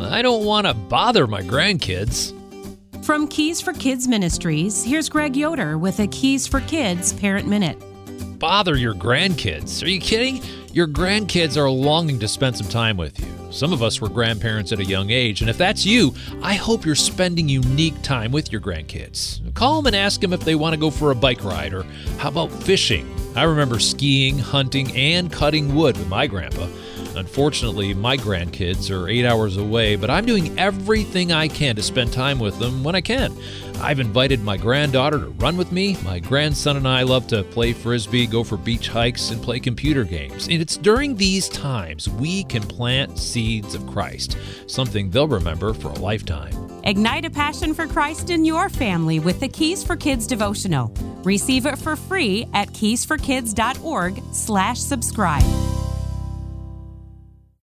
I don't want to bother my grandkids. From Keys for Kids Ministries, here's Greg Yoder with a Keys for Kids Parent Minute. Bother your grandkids? Are you kidding? Your grandkids are longing to spend some time with you. Some of us were grandparents at a young age, and if that's you, I hope you're spending unique time with your grandkids. Call them and ask them if they want to go for a bike ride, or how about fishing? I remember skiing, hunting, and cutting wood with my grandpa. Unfortunately, my grandkids are 8 hours away, but I'm doing everything I can to spend time with them when I can. I've invited my granddaughter to run with me. My grandson and I love to play frisbee, go for beach hikes, and play computer games. And it's during these times we can plant seeds of Christ, something they'll remember for a lifetime. Ignite a passion for Christ in your family with the Keys for Kids devotional. Receive it for free at keysforkids.org/subscribe.